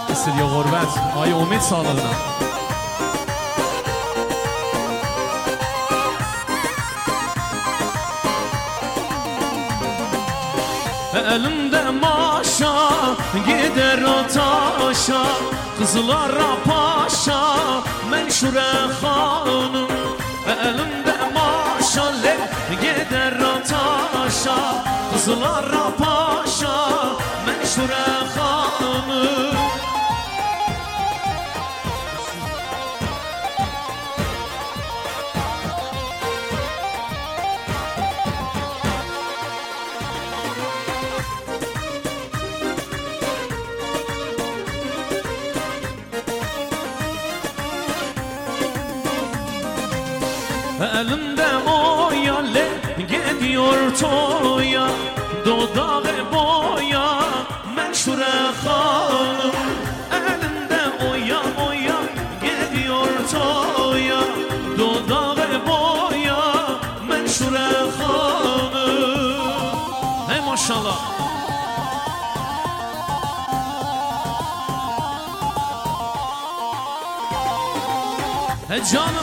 استدیو غربت آقای امید سالقنا. Elimde maşa gider o taşa, kızlara paşa menşure hanım. Elimde maşa gider o taşa, kızlara paşa menşure hanım. Elimde oyale gidiyor toya, dudağı boya menşure hanım. Elimde oya oya gidiyor toya, dudağı boya menşure hanım. Hey maşallah. Hey canım.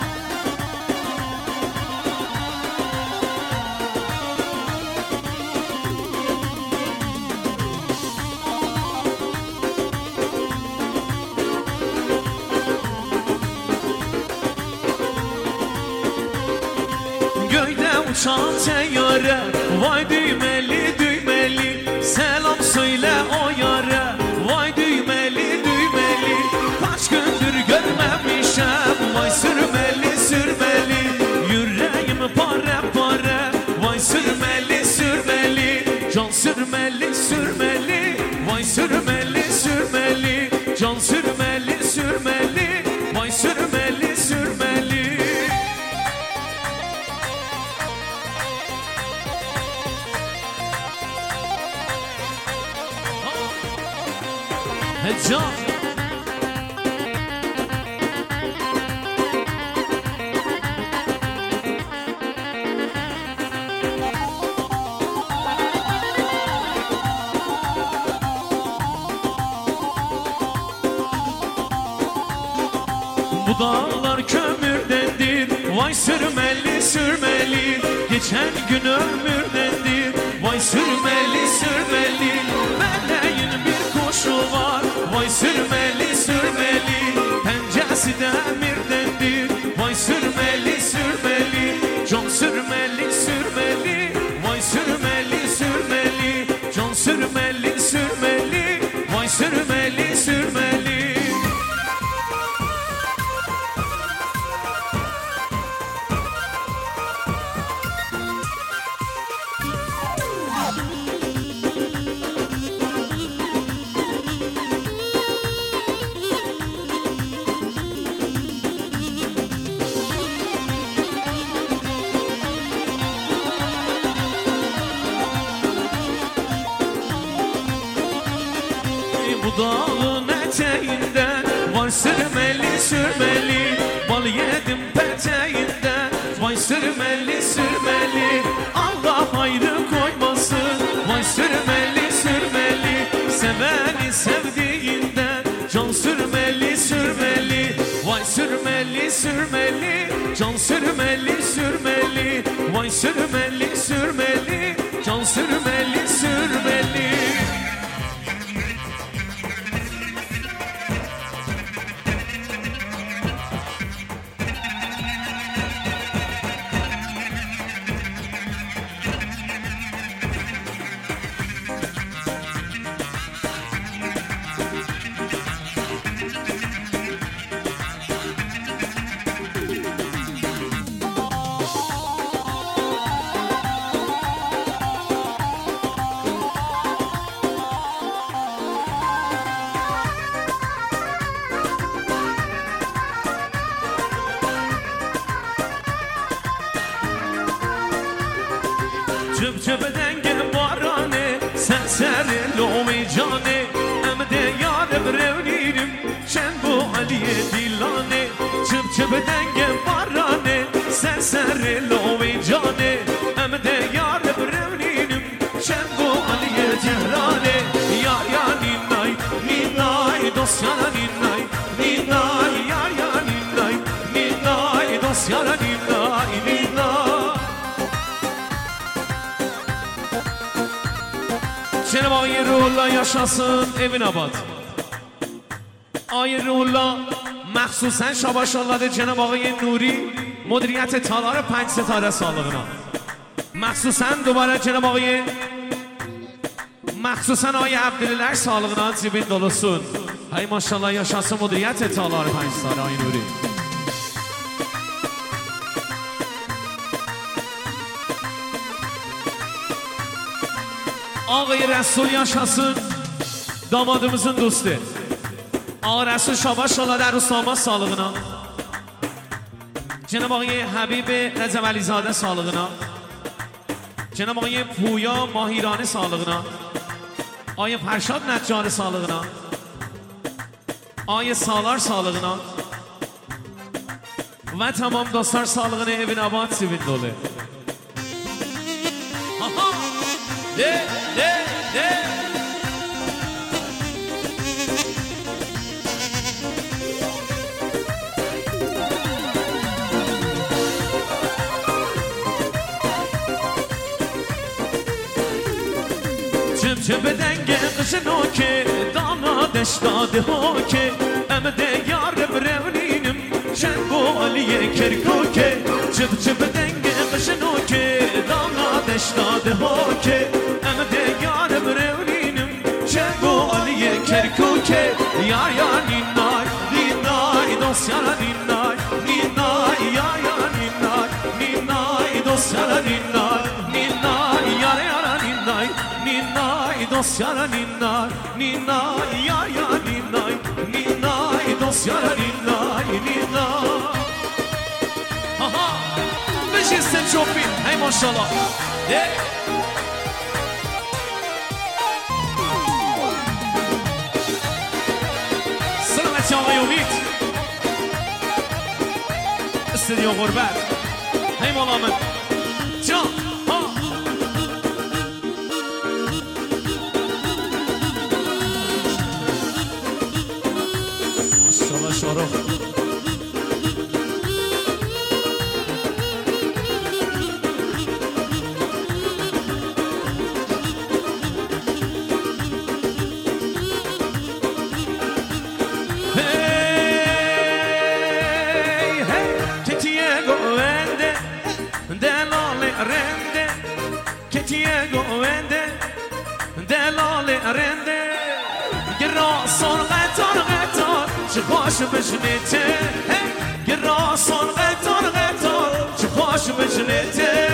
Uçan teyyare, vay düğmeli düğmeli, selam söyle o yare. Vay düğmeli düğmeli, kaç gündür görmemişem. Vay sürmeli sürmeli, yüreğim pare pare. Vay sürmeli sürmeli, can sürmeli sürmeli. Vay sürmeli sürmeli, can sürmeli sürmeli. Vay sürmeli sürmeli. Can. Bu dağlar kömürdendir, vay sürmeli sürmeli. Geçen gün ömürdendir, vay sürmeli sürmeli. Meleğin bir kuşu var, vay sürmeli sürmeli. Pencesi demirdendir, vay sürmeli sürmeli. Can sürmeli sürmeli, vay sürmeli sürmeli. Can sürmeli sürmeli, vay sürmeli sürmeli. Bu dağın eteğinden var sürmeli sürmeli. Bal yedim peteğinden, vay sürmeli sürmeli. Allah hayrı koymasın, vay sürmeli sürmeli. Seveni sevdiğinden, can sürmeli sürmeli. Vay sürmeli sürmeli, can sürmeli sürmeli. Vay sürmeli sürmeli, can sürmeli sürmeli. Cıp cıp denge barane, sen serin lomi cane. Em de yarım revnirim, çen bu aliye dilane. Cıp cıp denge barane, sen serin lomi cane. Em de yarım revnirim, çen bu aliye tehrane. Ya ya ninay, ninay do دوستیارا نینای نینای یار یار نینای نینای دوستیارا نینای نینای جناب آقای روح‌الله yaşasın Evin Abad آقای روح‌الله مخصوصا شاباشالله جناب آقای نوری مدیریت تالار 5 ستاره سالغنا مخصوصا دوباره جناب آقای مخصوصا آقای عبدالله سالغنا زیبین دولسون های ماشالله yaşasın مدیریت تالار 5 ستاره آقای نوری آقای رسول yaşasın damadımızın dostu آقا رسول شاباشالله در روستاما سالغنا جناب آقای حبیب رضا ولیزاده سالغنا جناب آقای پویا ماهیرانه سالغنا آقای فرشاد نجار سالغنا آقای سالار سالغنا و تمام دوستان سالغنا Evin Abad سیبین دوله ده ده ده چه به دنگ قشنو که دامادش داده ها که امده یار برونینم شنگو علیه کرکو که چه به دنگ قشنو که دامادش داده ها که امده یار برونینم شنگو علیه کرکو که یار یار نینای نینای دوست یار نینای نینای یار یار نینای نینای دوست یار نینای نینای یار یار نینای نینای دوست یار نینای نینای یار یار نینای نینای دوست یار نینای نینای آها بشستن چوبین های ماشالله سلامتی آقای امید استدیو غربت های مولا من جان شارخ چه خوش بجنیته گراسان قطار قطار چه خوش بجنیته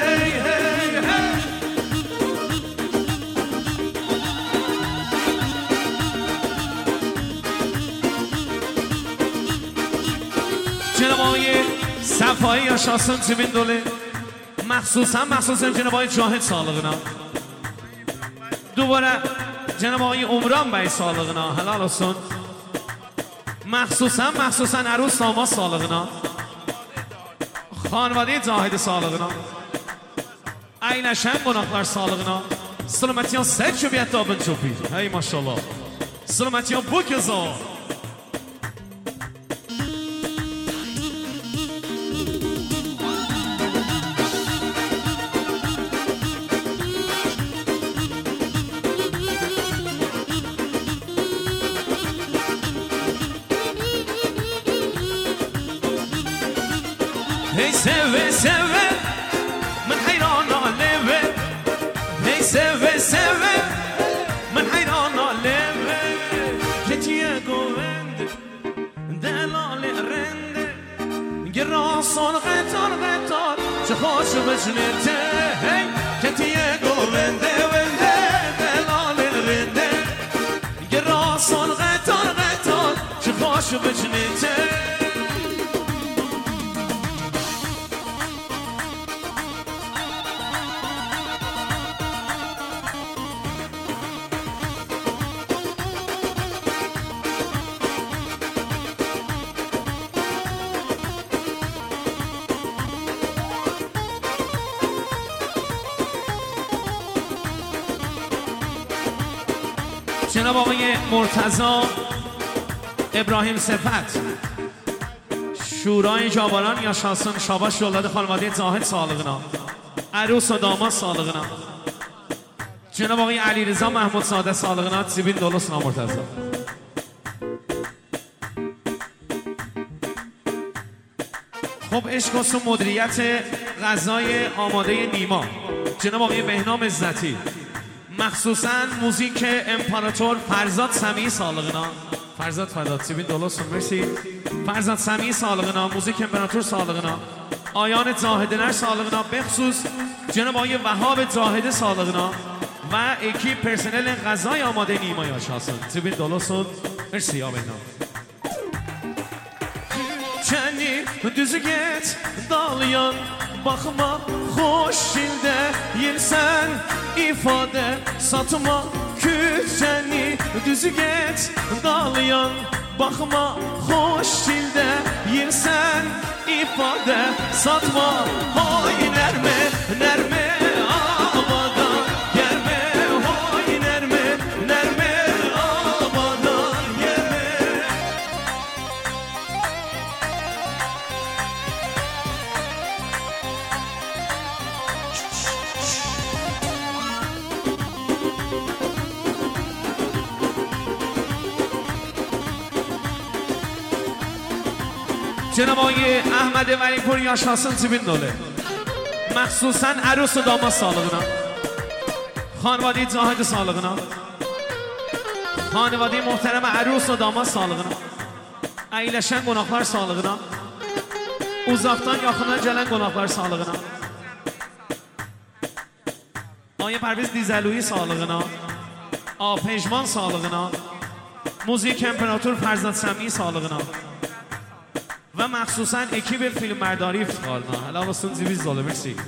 جناب آقای صفایی yaşasın زمین دوله مخصوصا جناب آقای جاهد سالغنا دوباره جناب آقای عمران بی سالغنا حلال olsun مخصوصا عروس داماد سالغنا خانواده زاهد سالغنا aynəşən qonaqlar sağlığına Sılmətyan sən köbiyyətdə abın çopi Hey maşallah Sılmətyan bu gözə Hey seve seve من حیران آلوه Hey seve seve من حیران آلوه کتیه گوند دلال رنده گراسان قطار قطار چه خوش بجنته Hey کتیه گوند دلال رنده گراسان قطار قطار چه خوش بجنته جناب آقای مرتضی ابراهیم صفت şurayı cabaran yaşasın şabaş yolladı xanvadeyi Zahid sağlığına Ərus و damat sağlığına Cenab-ı Ağay Ali Rıza Mahmud Sadə sağlığına Cibin dolu sınav Murtaza خب عشق و مدیریت غذای آماده نیما جناب آقای بهنام عزتی مخصوصا موزیک امپراتور فرزاد سمیعی sağlığına Farzad Farzad Sibin dolu olsun mersi Farzad Sami'yi sağlığına Müzik İmparator sağlığına Ayan Zahidiner sağlığına Bexsus Cenab-ı Ağay Vehhab Zahidi sağlığına Ve ekip personel غذای آماده نیما yaşasın Sibin dolu olsun mersi ya Beyna Çəni düzü get dalayan Baxma xoş ildə yersən ifadə satma küçəni düzü get dalayan Baxma xoş ildə yersən ifadə satma Hoy nərmə nərmə avada gəlmə Hoy nərmə nərmə avada gəlmə جناب آقای احمد ولیپور yaşasın Cibin dolu مخصوصا عروس و damat sağlığına خانواده Zahid sağlığına خانواده محترم عروس و damat sağlığına əyləşən qonaqlar sağlığına uzaqdan yaxına gələn qonaqlar sağlığına Ağay Pərviz Dizəluyi sağlığına Apejman sağlığına Müzik İmparator Farzad Səmiyi sağlığına و مخصوصا اکیب فیلم برداری افتخارنا helal olsun Ziviz dolu mersi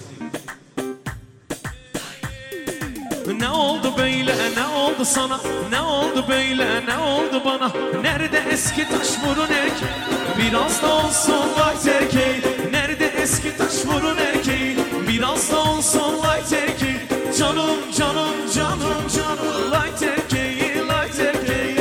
Ne oldu böyle ne oldu sana Ne oldu böyle ne oldu bana Nerede eski taş vurun erkek Biraz da olsun light erkek Nerede eski taş vurun erkek Biraz da olsun light erkek Canım canım canım canım light erkeği light erkeği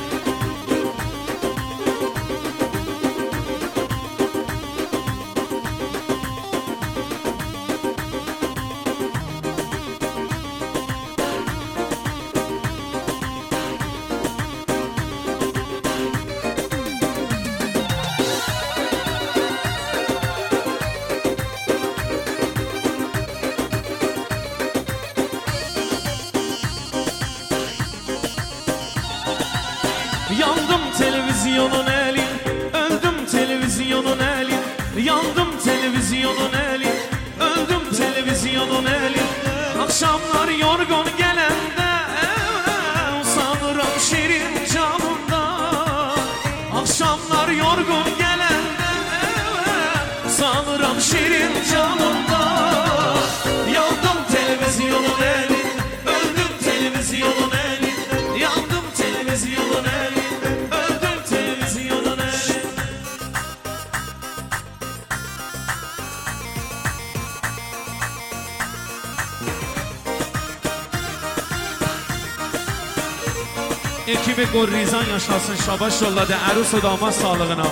Yandım televizyonun eli Öldüm televizyonun eli Yandım televizyonun eli Öldüm televizyonun eli Akşamlar yorgun gelende Usanırım şirin canımda Akşamlar yorgun gelende Usanırım şirin canımda Yandım televizyonun eli Öldüm televizyonun eli Yandım televizyonun eli Ekibi Gorrizan yaşasın şabaş yolladı Ərus و damat sağlığına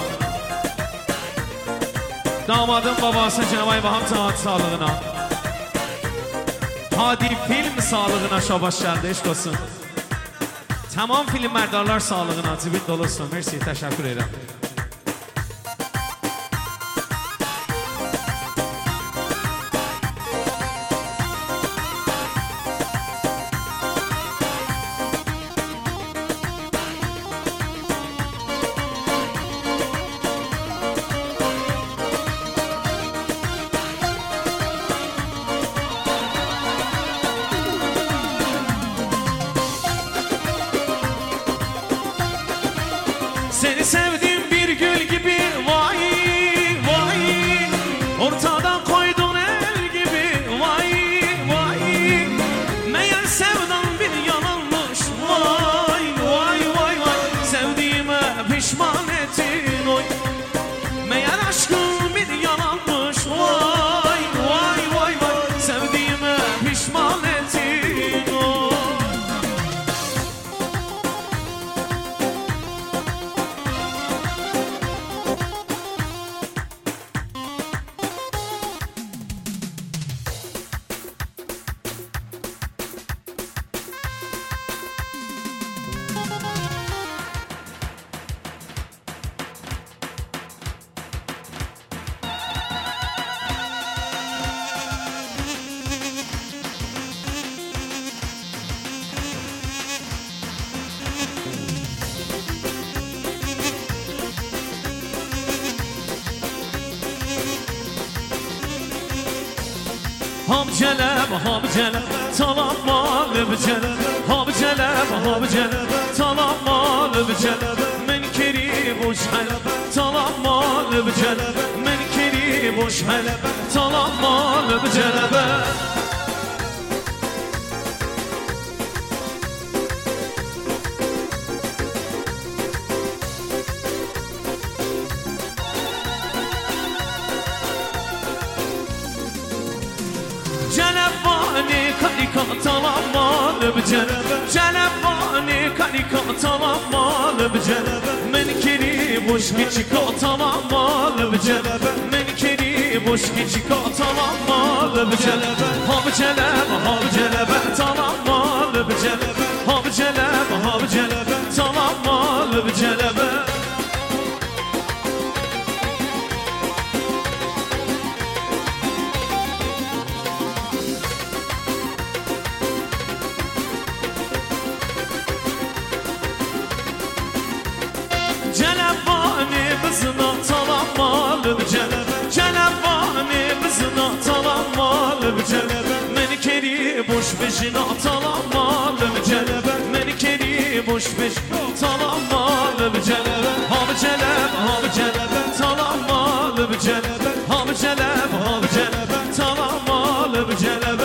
Damadın babası Cenab-ı Vahab Zahid sağlığına Hadi film sağlığına şabaş geldi eşk olsun Tamam film merdarlar sağlığına Cibin dolu olsun mersi teşekkür ederim Seni sevdim bir gül gibi vay vay Ortada koydun el gibi vay vay Meğer sevdan bir yalanmış vay vay vay vay Sevdiğime pişman ettin oy Meğer aşkın bir yalanmış vay vay vay vay Sevdiğime pişman ettin oy هاب جلب هاب جلب طلب مال بجلب هاب جلب هاب جلب طلب مال بجلب من كريم وش حلب طلب مال بجلب من كريم وش حلب طلب مال بجلب جلباني كانيكا طلب مال بجلب جلباني كانيكا طلب مال بجلب من كريم وش كيشكا طلب مال بجلب من كريم وش كيشكا طلب مال بجلب هاب جلب هاب جلب طلب مال بجلب هاب جلب هاب جلب طلب مال بجلب جلباني بزنا طلب مال بجلب جلباني بزنا طلب مال بجلب من كريم وش بجنا طلب مال بجلب من كريم وش بجنا طلب مال بجلب هاب جلب هاب جلب طلب مال بجلب هاب جلب هاب جلب طلب مال بجلب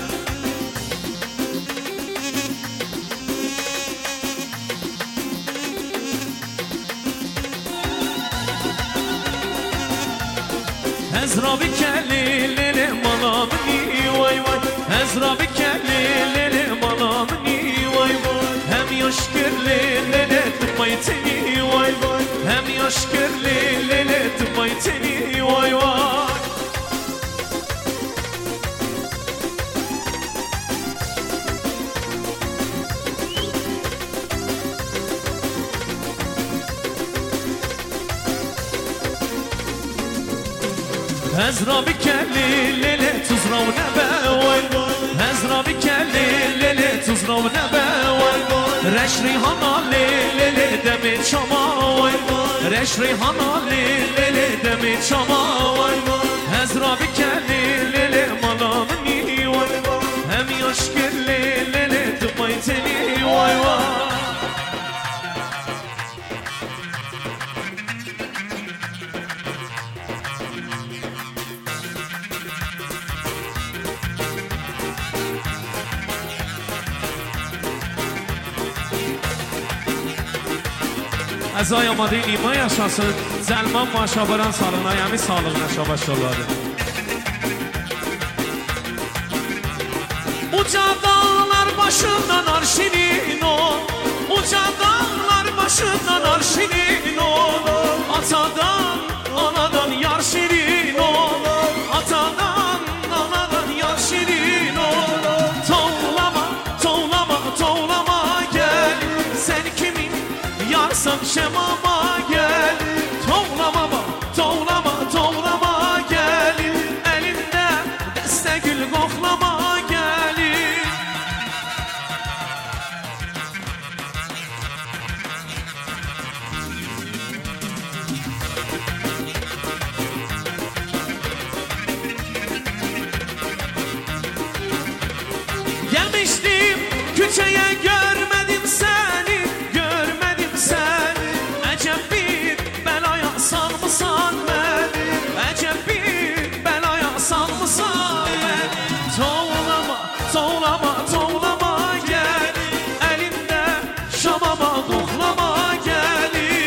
Ezra bir kelli lele malamni vay vay Ezra bir kelli lele malamni vay vay Hem yaş kirli lele tımayteni vay vay Hem yaş kirli lele tımayteni vay vay Ezra bir kelli lele tuzra و نبه وای Ezra bir kelli lele tuzra و نبه وای Reş rihana lele demi çama vay Reş rihana lele demi çama vay Ezra bir kelli lele malamni vay Hem yaş kirli lele tımayteni vay vay Əzay amadı iman yaşasın, Zəlman maşabaran salına, yəni sağlığına şabaşlardır. Uca dağlar başından arşinin ol, uca dağlar başından arşinin ol, atadan, anadan yar şirin ol, atadan, anadan yar şirin ol. Toğlama, toğlama, toğlama gel, sen kimin yarsan şemama gel. Toğlama, toğlama, toğlama gel, elinde deste gül koklama gelin. Gelmiştim küçeye görmedim seni, görmedim seni. Ecep bir belaya salmışsan beni, Ecep bir belaya salmışsan beni. Toğlama, toğlama, toğlama gel, elinde şamama koklama gelin.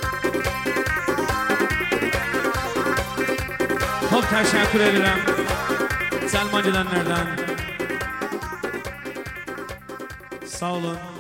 Çok teşekkür ederim. Selman Cedenler'den. Sağ olun.